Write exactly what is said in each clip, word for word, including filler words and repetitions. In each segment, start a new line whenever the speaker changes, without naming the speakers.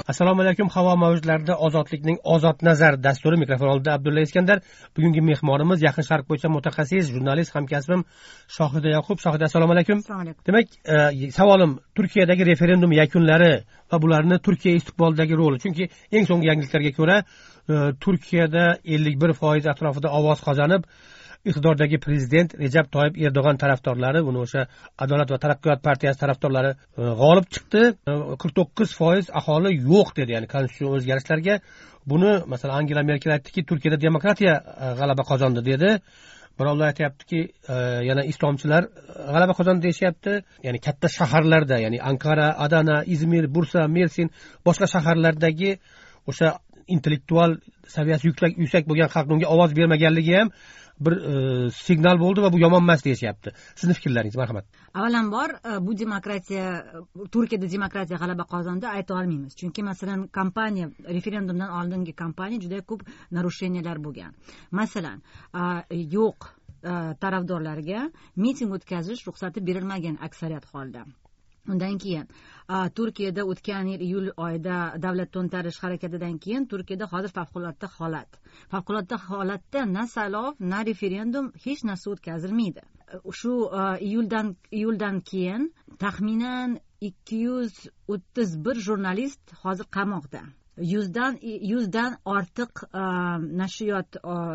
Assalomu alaykum. Havo mavjlarida ozodlikning ozod nazar dasturi, mikrofon oldida Abdulla Iskandar. Bugungi mehmonimiz Yaqin Sharq bo'yicha mutaxassis, jurnalist hamkasbim Shohida Yoqub. Shohida, assalomu alaykum.
Assalomu alaykum.
Demak, e, savolim Turkiyadagi referendum yakunlari va bularni Turkiya istiqbolidagi roli. Chunki eng so'nggi yangiliklarga ko'ra, e, Turkiyada ellik bir foiz atrofida ovoz qozonib, iqtidordagi prezident Recep Tayyip Erdo'g'an tarafdorlari, buni o'sha Adolat va taraqqiyot partiyasi tarafdorlari e, g'olib chiqdi. E, qirq to'qqiz foiz aholi yo'q dedi, ya'ni konstitutsiya o'zgarishlarga. Buni masalan Angela Merkel aytdiki, Turkiyada demokratiya e, g'alaba qozondi dedi. Birovlar aytayaptiki, e, yana islomchilar g'alaba qozondi deyishyapti. Ya'ni katta shaharlarda, ya'ni Ankara, Adana, Izmir, Bursa, Mersin, boshqa shaharlardagi o'sha intellektual saviyasi yuksak yuksak bo'lgan xalq unga ovoz bermaganligi ham bir e, signal bo'ldi va bu yomon emas deyishyapti. Sizni fikrlaringiz, marhamat.
Avvalambor bu demokratiya, Turkiyada demokratiya g'alaba qozondi ayta olmaymiz. Chunki masalan kampaniya, referendumdan oldingi kampaniya juda ko'p narusheniylar bo'lgan. Masalan, yo'q tarafdorlarga miting o'tkazish ruxsati berilmagan aksariyat holda. Undan keyin Turkiyada o'tgan yil iyul oyida davlat to'ntarish harakatidan keyin Turkiyada hozir favqulodda holat. Favqulodda holatda na saylov, na referendum, hech narsa o'tkazilmaydi. Shu iyuldan iyuldan keyin taxminan ikki yuz o'ttiz bir jurnalist hozir qamoqda. yuzdan yuzdan ortiq nashriyot,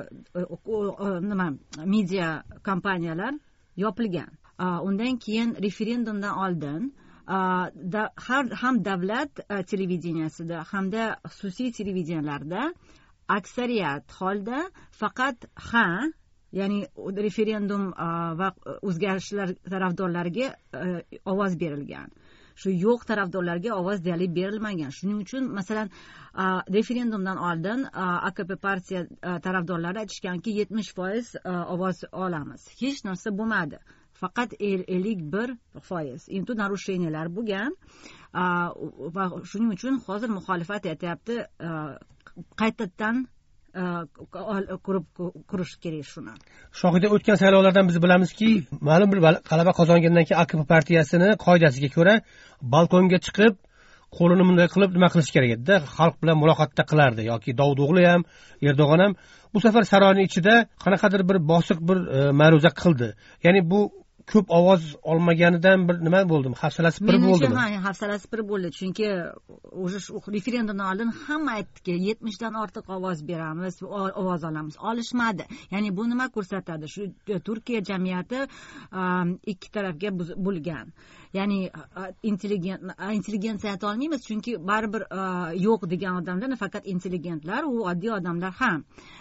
nima, media kompaniyalar yopilgan. Undan keyin referendumdan oldin da, har, ham davlat televideniyasida hamda xususiy televideniyalarda aksariyat holda faqat ha, ya'ni referendum va o'zgarishlar tarafdorlariga ovoz berilgan. Shu yo'q tarafdorlarga ovoz deyarli berilmagan. Shuning uchun masalan referendumdan oldin A K P partiya tarafdorlari aytishganki yetmish foiz ovoz olamiz. Hech narsa bo'lmadi. Faqat ellik bir foiz. Endi narusheniyalar bo'lgan va shuning uchun hozir muxolifat aytyapti qaytadan ko'rib ko'rish kerak shuni.
Shohida, o'tgan saylovlardan biz bilamizki, ma'lum bir g'alaba qozongandan keyin A K P partiyasini qoidasiga ko'ra balkonga chiqib, qo'lini bunday qilib nima qilish kerak edi? Xalq bilan muloqotda qilardi yoki Davudog'li ham, Erdo'g'on ham bu safar saroyning ichida qanaqadir bir bosiq bir e, ma'ruza qildi. Ya'ni bu ko'p ovoz olmaganidan bir nima bo'ldimi? Hafsalasi pir bo'ldimi?
Ha, hafsalasi pir bo'ldi. Chunki o'sha referendumdan oldin hamma aytdiki, yetmish dan ortiq ovoz beramiz, ovoz olamiz. Olishmadi. Ya'ni bu nima ko'rsatadi? Shu Turkiya jamiyati ikki tarafga bo'lgan. Ya'ni intelligent intelligensiya ayta olmaymiz, chunki baribir yo'q degan odamlar faqat intelligentlar, u oddiy odamlar ham.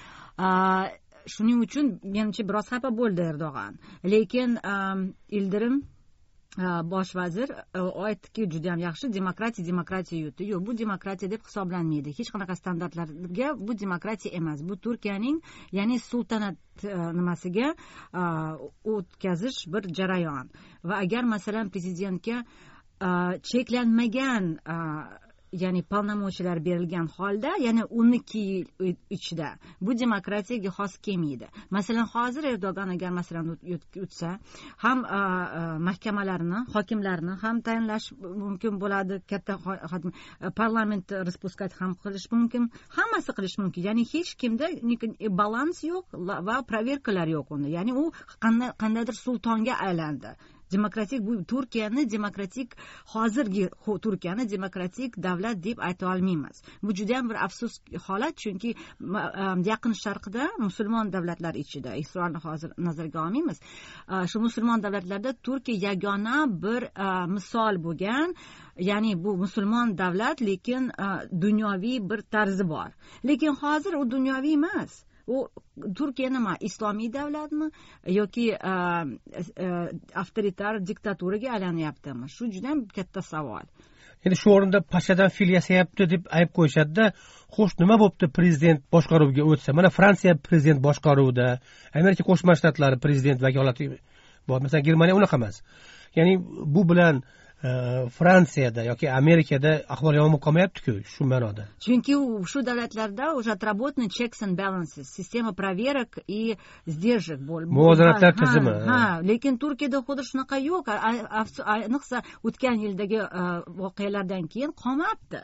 Shuning uchun menimcha biroz xafa bo'ldi Erdo'g'an. Lekin Ildirim bosh vazir aytdiki, juda ham yaxshi, demokratiya demokratiya yutdi. Yo'q, bu demokratiya deb hisoblanmaydi. Hech qanaqa standartlarga bu demokratiya emas. Bu Turkiyaning, ya'ni sultanat nimasiga o'tkazish bir jarayon. Va agar masalan prezidentga cheklanmagan ya'ni polnomochiyalar berilgan holda, ya'ni o'n ikki yil ichida bu demokratiyaga xos kelmaydi. Masalan, hozir Erdo'g'an agar masalan o'tsa, ham mahkamalarni, hokimlarni ham tayinlash mumkin bo'ladi, katta parlament raspuskat ham qilish mumkin, hammasi qilish mumkin. Ya'ni hech kimda balans yo'q va proverkalar yo'q unda. Ya'ni u qandaydir sultonga aylandi. Demokratik, bu Turkiyani demokratik, hozirgi Turkiyani demokratik davlat deb ayta olmaymiz. Bu juda ham bir afsus holat, chunki Yaqin Sharqda musulmon davlatlar ichida, Isroilni hozir nazarga olmaymiz. Shu musulmon davlatlarda Turkiya yagona bir misol bo'lgan. Ya'ni bu musulmon davlat, lekin dunyoviy bir tarzi bor. Lekin hozir u dunyoviy emas. U Turkiya nima, islomiy davlatmi yoki avtoritar diktaturaga aylanyaptimi? Shu juda ham katta savol.
Endi shu o'rinda pashadan fil yasayapti deb ayb qo'yishadi-da. Xo'sh, nima bo'pti prezident boshqaruviga o'tsa? Mana Fransiya prezident boshqaruvida, Amerika Qo'shma Shtatlari prezident vakolati bor. Masalan, Germaniya unaqa emas. Ya'ni bu bilan Fransiyada yoki Amerikada ahvol yomon qolmayapti-ku, shu ma'noda.
Chunki shu davlatlarda уже отработаны checks and balances, sistema проверок и сдержек bo'lib.
Muvozanatlar tizimi.
Ha, lekin Turkiyada xuddi shunaqa yo'q. Ayniqsa o'tgan yildagi voqealardan keyin qolmabdi.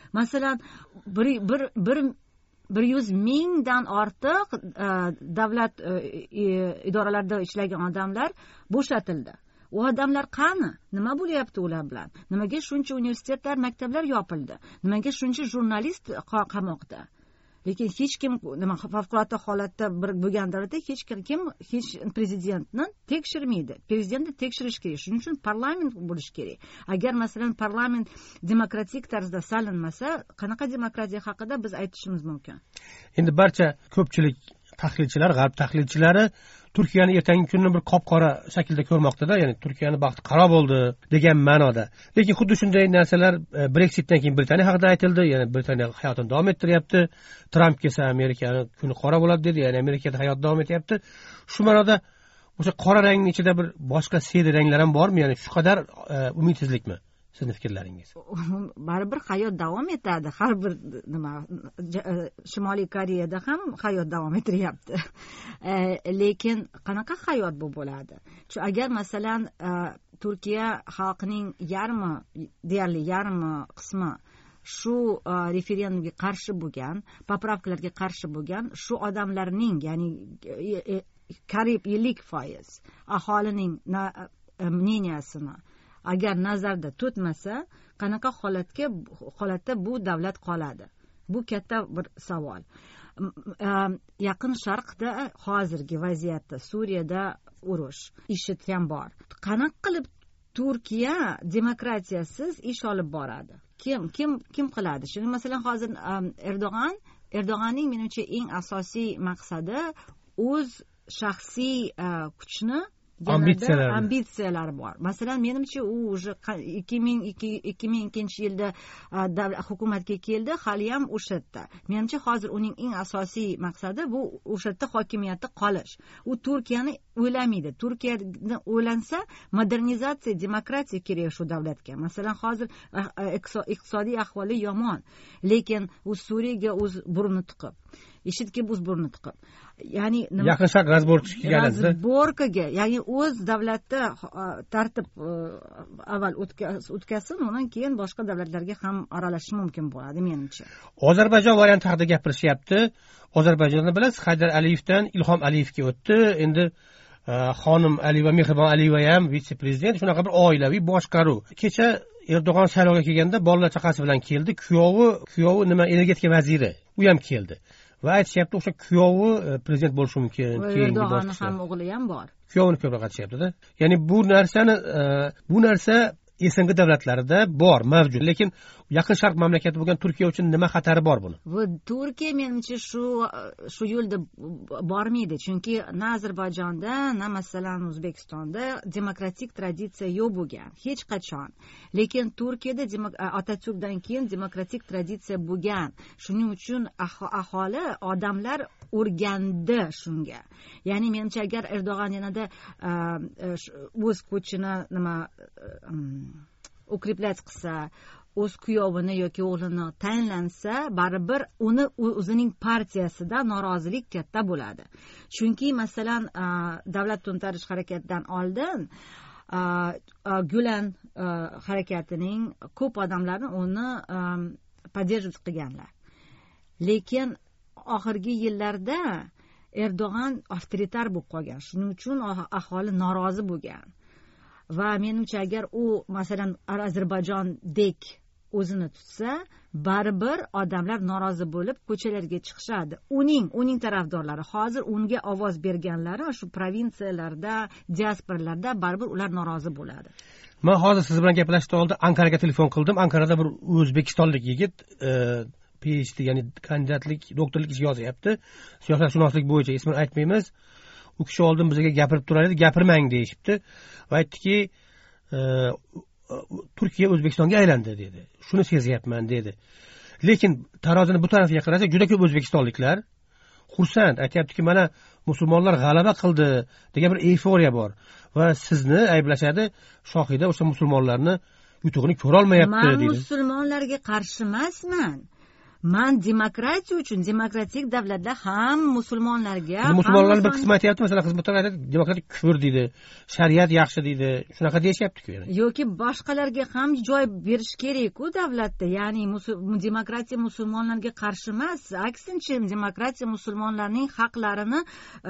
masalan bir bir bir bir yuz mingdan ortiq davlat idoralarida ishlagan odamlar bo'shatildi. U odamlar qani? Nima bo'lyapti ular bilan? Nimaga shuncha universitetlar, maktablar yopildi? Nimaga shuncha jurnalist qamoqda? Lekin hech kim nima favqulodda holatda bir bo'lgan davlatda hech kim hech prezidentni tekshirmaydi. Prezidentni tekshirish kerak. Shuning uchun parlament bo'lish kerak. Agar masalan parlament demokratik tarzda salinmasa, qanaqa demokratiya haqida biz aytishimiz mumkin?
Endi barcha ko'pchilik tahlilchilar, g'arb tahlilchilari Turkiyani ertangi kunni bir qop-qora shaklda ko'rmoqda-da, ya'ni Turkiyani baxti qaro bo'ldi degan ma'noda. Lekin xuddi shunday narsalar Brexitdan keyin Britaniya haqida aytildi, ya'ni Britaniya hayotini davom ettiryapti. Tramp kelsa Amerikani kuni qora bo'ladi dedi, ya'ni Amerikada hayot davom etyapti. Shu ma'noda o'sha qora rangning ichida bir boshqa siyli ranglar ham bormi? Ya'ni shu qadar umidsizlikmi? Sizning fikrlaringiz?
Baribir hayot davom etadi. Har bir nima Shimoliy Koreyada ham hayot davom ettiryapti. Lekin qanaqa hayot bu bo'ladi? Chunki agar masalan Turkiya xalqining yarmi, deyarli yarmi qismi shu referendumga qarshi bo'lgan, popravkalarga qarshi bo'lgan, shu odamlarning, ya'ni qariyb ellik foiz aholining мнениясini agar nazarda tutmasa, qanaqa holatga holatda bu davlat qoladi? Bu katta bir savol. Yaqin Sharqda hozirgi vaziyatda Suriyada urush, IShID ham bor. Qanaqa qilib Turkiya demokratiyasiz ish olib boradi? Kim kim kim qiladi? Shuni masalan hozir Erdo'g'an, Erdo'g'anning menimcha eng asosiy maqsadi o'z shaxsiy kuchni ambitsiyalar ambitsiyalar bor. Masalan, menimcha u уже ikki ming ikkinchi yilda hukumatga keldi, hali ham o'sha yerda. Menimcha hozir uning eng asosiy maqsadi bu o'sha yerda hokimiyatda qolish. U Turkiyani o'ylamaydi. Turkiyani o'ylansa, modernizatsiya, demokratiya kerak shu davlatga. Masalan, hozir iqtisodiy ahvoli yomon, lekin u Suriyaga o'z burnini tiqib, IShIDga o'z burnini tiqib, ya'ni
yaqin Sharq razborkaga keladi.
Razborkaga, ya'ni o'z davlatda tartib avval o'tkazsin, undan keyin boshqa davlatlarga ham aralashishi mumkin bo'ladi menimcha.
Ozarbayjon varianti haqida gapirishyapti. Ozarbayjonni bilasiz, Haydar Aliyevdan Ilhom Aliyevga o'tdi. Endi xonim Aliyeva, Mehribon Aliyeva ham vitse-prezident, shunaqa bir oilaviy boshqaruv. Kecha Erdo'g'on saylovga kelganda bolalar chaqasi bilan keldi. Kuyovi, kuyovi nima energetika vaziri, u ham keldi. Va aytishyapti, o'sha kuyovi prezident bo'lishi mumkin.
Erdo'g'onning ham o'g'li ham bor.
Kuyovini ko'proq aytishyapti-da. Ya'ni bu narsani bu narsa S N G davlatlarida bor, mavjud. Lekin yaqin Sharq mamlakati bo'lgan Turkiya uchun nima xatari bor buni?
Bu Turkiya menimcha shu shu yo'lda bormaydi, chunki na Ozarbayjonda, na masalan O'zbekistonda demokratik traditsiya yo'q bo'lgan hech qachon. Lekin Turkiyada Atatürkdan keyin demokratik traditsiya bo'lgan. Shuning uchun aholi, odamlar o'rgandi shunga. Ya'ni menimcha agar Erdo'g'an yanada o'z kuchini nima ukreplats qilsa, o'z kuyovini yoki o'g'lini tayinlansa, baribir uni o'zining partiyasida norozilik katta bo'ladi. Chunki masalan davlat to'ntarish harakatidan oldin Gulen harakatining ko'p odamlari uni поддерживать qilganlar. Lekin oxirgi yillarda Erdo'g'an avtoritar bo'lib qolgan. Shuning uchun aholi norozi bo'lgan. Va menimcha agar u masalan Ozarbayjondek o'zini tutsa, baribir odamlar norozi bo'lib ko'chalarga chiqishadi. Uning uning tarafdorlari, hozir unga ovoz berganlari shu provinsiyalarda, diasporalarda baribir ular norozi bo'ladi.
Men hozir siz bilan gaplashishdan oldin Anqaraga telefon qildim. Anqarada bir o'zbekistonlik yigit PhD, ya'ni kandidatlik, doktorlik ish yozyapti. Siyosatshunoslik bo'yicha, ismini aytmaymiz. U kishi oldin bizga gapirib turar edi, gapirmang deyishibdi va aytdiki, Turkiya O'zbekistonga aylandi dedi. Shuni sezyapman dedi. Lekin tarozini bu tarafiga qarasa, juda ko'p o'zbekistonliklar xursand, aytayaptiki, mana musulmonlar g'alaba qildi degan bir euforiya bor va sizni ayblashadi, Shohida o'sha musulmonlarni yutug'ini ko'ra olmayapti dedi.
Men musulmonlarga qarshi emasman. man demokratiya uchun demokratik davlatlar ham musulmonlarga
musulmonlarning bir qismi aytyapti, masalan xizmatlar demokratik kufr deydi, shariat yaxshi deydi, shunaqa deyishyapti-ku.
yoki boshqalarga ham joy berish kerak-ku davlatda. Ya'ni demokratiya musulmonlarga qarshi emas, aksincha demokratiya musulmonlarning haqlarini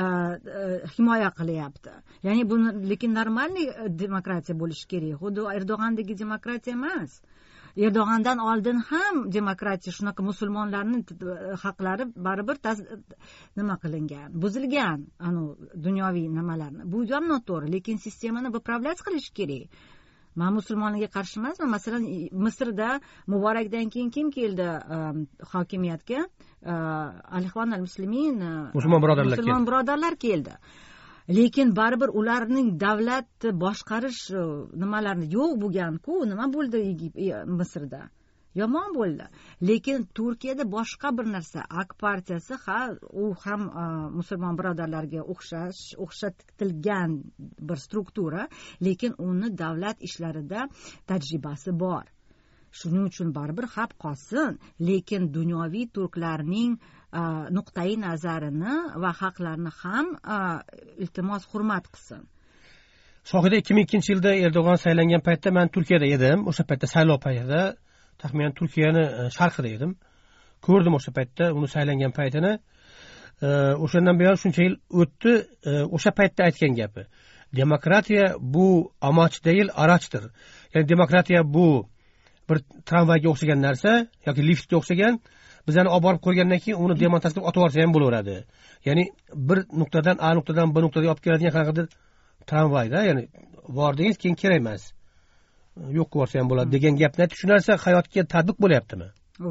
himoya qilyapti. Ya'ni bu lekin normalniy demokratiya bo'lishi kerak. Xuddi Erdog'andagi demokratiya emas. Erdo'g'andan oldin ham demokratiya shunaqa musulmonlarning haqlari baribir nima qilingan, buzilgan, anu dunyoviy nimalarni. Bu ham noto'g'ri, lekin sistemani bipravlats qilish kerak. Men musulmonlarga qarshi emasman. Masalan, Misrda Muborakdan keyin kim keldi hokimiyatga? Al-Ikhwan al-Muslimin,
musulmon birodarlar keldi.
Musulmon birodarlar keldi. Lekin baribir ularning davlat boshqarish nimalarni yo'q bo'lgan-ku. Nima bo'ldi Misrda? Yomon bo'ldi. Lekin Turkiyada boshqa bir narsa. Ak partiyasi ha, u ham musulmon birodarlarga o'xshash, o'xshatilgan bir struktura, lekin uni davlat ishlarida tajribasi bor. Shuning uchun baribir haq qolsin, lekin dunyoviy turklarning nuqtai nazarini va haqlarini ham iltimos hurmat qilsin.
Shohida ikki ming ikkinchi yilda Erdo'g'on saylangan paytda men Turkiyada edim. O'sha paytda saylov paytida taxminan Turkiyani sharqida edim. Ko'rdim o'sha paytda uni saylangan paytini. O'shandan buyon shuncha yil o'tdi. O'sha paytda aytgan gapi. Demokratiya bu amoch deyil, arachdir. Ya'ni demokratiya bu bir tramvayga o'xshagan narsa yoki liftga o'xshagan. Bizani olib borib qo'ygandan keyin uni demontaj qilib otib yuborsa ham bo'laveradi. Ya'ni bir nuqtadan A nuqtadan B nuqtaga olib keladigan qanaqadir tramvayda, ya'ni bordingiz keyin kerak emas. Yo'q qilib yuborsa ham bo'ladi degan gapni aytib, shu narsa hayotga tatbiq bo'lyaptimi?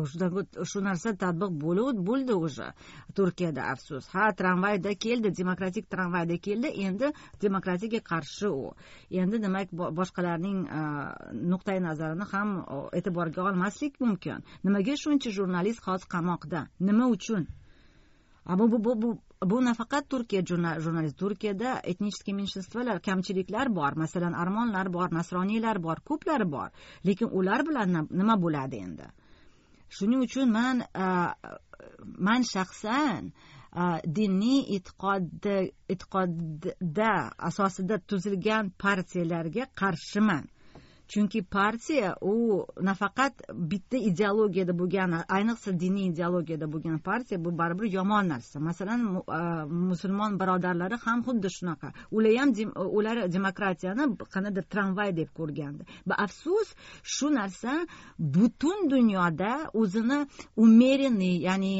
Shu narsa tatbiq bo'ldi, bo'ldi o'sha Turkiyada, afsus. Ha, tramvayda keldi, demokratik tramvayda keldi, endi demokratiyaga qarshi u. Endi demak boshqalarning nuqtai nazarini ham e'tiborga olmaslik mumkin. Nimaga shuncha jurnalist hozir qamoqda? Nima uchun? Bu bu bu bu bu nafaqat Turkiya jurnalist, Turkiyada etnik menshunstvolar, kamchiliklar bor. Masalan, armonlar bor, nasroniylar bor, ko'plari bor. Lekin ular bilan nima bo'ladi endi? Shuning uchun men men shaxsan diniy e'tiqodda e'tiqodda asosida tuzilgan partiyalarga qarshiman. Chunki partiya u nafaqat bitta ideologiyada bo'lgan, ayniqsa diniy ideologiyada bo'lgan partiya bu baribir yomon narsa. Masalan, musulmon birodarlari ham xuddi shunaqa. Ular ham ular demokratiyani qanaqadir tramvay deb ko'rgandi. Va afsus, shu narsa butun dunyoda o'zini umeriy, ya'ni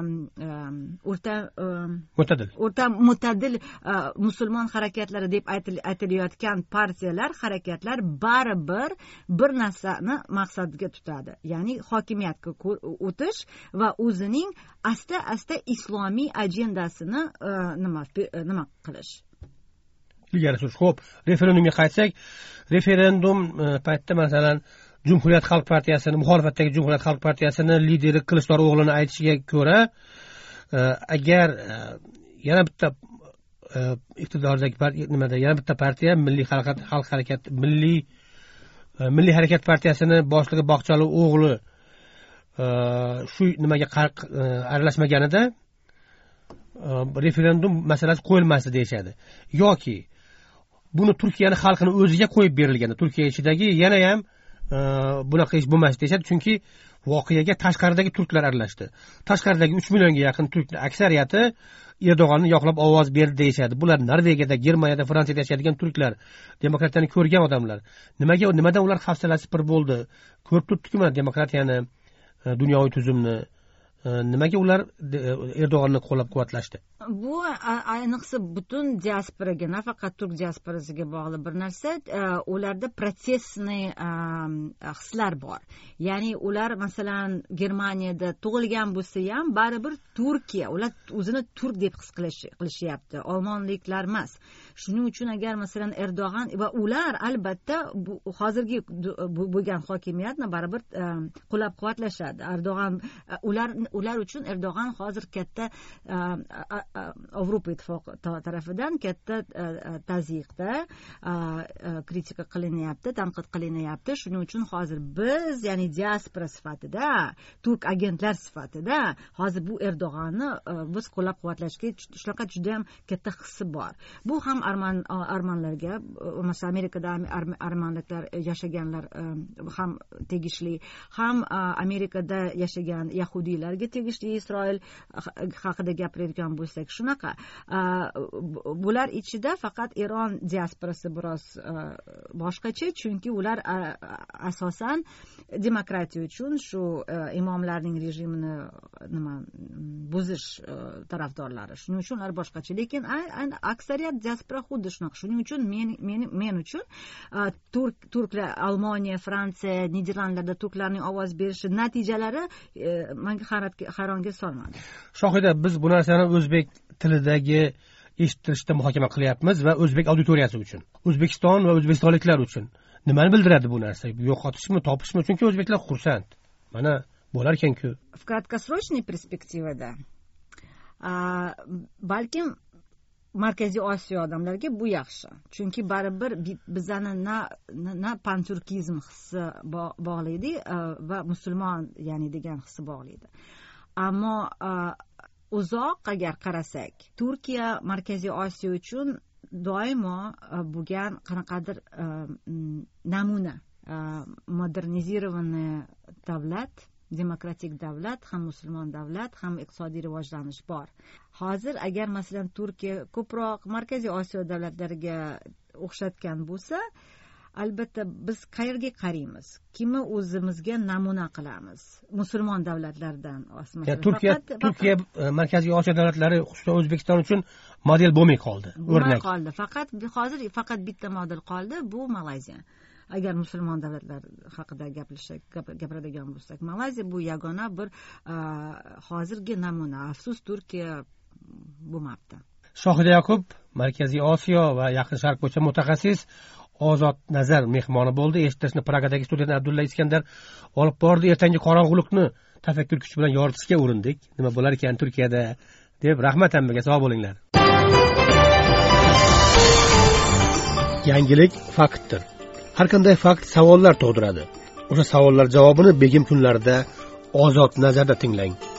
o'rta
mutadil
o'rta mutadil musulmon harakatlari deb aytilayotgan partiyalar, harakatlar baribir bir narsani maqsadiga tutadi, ya'ni hokimiyatga o'tish va o'zining asta asta islomiy agendasini nima nima qilish.
Ilgari surish. Xo'p, referendumga qaytsak, referendum paytida masalan Jumhuriyat xalq partiyasini, muxolifatdagi Jumhuriyat xalq partiyasini lideri Qilichdaro'g'lining aytishiga ko'ra, agar yana bitta iqtidordagi nimada yana bitta partiya Milliy harakat xalq harakati milliy Milliy harakat partiyasini boshlig'i Baqchali o'g'li shu nimaga aralashmaganida referendum masalasi qo'yilmasdi deyshadi. Yoki buni Turkiyani xalqini o'ziga qo'yib berilganda, Turkiya ichidagi yana ham bunaqa ish bo'lmas deyshadi. Chunki voqeaga tashqaridagi turklar aralashdi. Tashqaridagi uch millionga yaqin turklar aksariyati Erdo'g'onni yoqlab ovoz berdi deyshadi. Bular Norvegiyada, Germaniyada, Fransiyada yashaydigan turklar, demokratiyani ko'rgan odamlar. Nimaga, nimadan ular hafsalasi pir bo'ldi? Ko'rib turibdi-ku mana demokratiyani, dunyoviy tuzumni. Nimaga ular Erdo'g'onni qo'llab-quvvatlashdi?
Bu ayniqsa butun diasporaga, nafaqat turk diasporasiga bog'liq bir narsa. Ularda protestniy hislar bor. Ya'ni ular masalan Germaniyada tug'ilgan bo'lsa ham baribir Turkiya, ular o'zini turk deb his qilishyapti, olmonliklar emas. Shuning uchun agar masalan Erdo'g'an va ular albatta hozirgi bo'lgan hokimiyatni baribir qo'llab-quvvatlashadi. Erdo'g'an ular ular uchun Erdo'g'an hozir katta Yevropa ittifoqi tarafidan katta tazyiqda, kritika qilinyapti, tanqid qilinyapti. Shuning uchun hozir biz, ya'ni diaspora sifatida, turk agentlar sifatida hozir bu Erdo'g'anni biz qo'llab-quvvatlashga shunaqa juda ham katta hissi bor. Bu ham arman armanlarga, masalan Amerikada armanliklar yashaganlar ham tegishli, ham Amerikada yashagan yahudiylarga tegishli. Isroil haqida gapiradigan bo'lsak shunaqa. Bular ichida faqat Eron diasporasi biroz boshqacha, chunki ular asosan demokratiya uchun shu imomlarning rejimini nima buzish tarafdorlari. Shuning uchun ular boshqacha, lekin aksariyat diaspora xuddi shunaqa. Shuning uchun men men men uchun turk turklar Almaniya, Fransiya, Niderlandlarda turklarning ovoz berishi natijalari menga hayronga solmadi.
Shohida, biz bu narsani o'zbek tilidagi eshittirishda muhokama qilyapmiz va o'zbek auditoriyasi uchun, O'zbekiston va o'zbekistonliklar uchun nimani bildiradi bu narsa? Yo'qotishmi, topishmi? Chunki o'zbeklar xursand. Mana bo'lar ekan-ku.
В краткосрочной перспективада balkim Markaziy Osiyo odamlarga bu yaxshi. Chunki baribir bizani na na panturkizm hissi bog'laydi va musulmon, ya'ni degan hissi bog'laydi. Ammo uzoq agar qarasak, Turkiya Markaziy Osiyo uchun doimo bo'lgan qanaqadir namuna, modernizirованный davlat, demokratik davlat, ham musulmon davlat, ham iqtisodiy rivojlanish bor. Hozir agar masalan Turkiya ko'proq Markaziy Osiyo davlatlariga o'xshatgan bo'lsa, albatta biz qayerga qaraymiz? Kimni o'zimizga namuna qilamiz? Musulmon davlatlardan osmoqda.
Turkiya Turkiya Markaziy Osiyo davlatlari, xususan O'zbekiston uchun model bo'lmay qoldi.
O'rnak qoldi. Faqat hozir faqat bitta model qoldi, bu Malayziya. Agar musulmon davlatlar haqida gapirsak, gapiradigan bo'lsak, Malayziya bu yagona bir hozirgi namuna. Afsus, Turkiya bo'lmabdi.
Shohida Yoqub, Markaziy Osiyo va Yaqin Sharq bo'yicha mutaxassis, Ozod Nazar mehmoni bo'ldi. Eshittirishni Pragadagi studiyadan Abdulla Iskandar olib bordi. Ertangi qorong'ulikni tafakkur kuchi bilan yoritishga urindik. Nima bo'lar ekan Turkiyada deb. Rahmat hammaga, sog' bo'linglar. Yangilik faktdir. Har qanday fakt savollar tug'diradi. O'sha savollar javobini begim kunlarida Ozod Nazarda tinglang.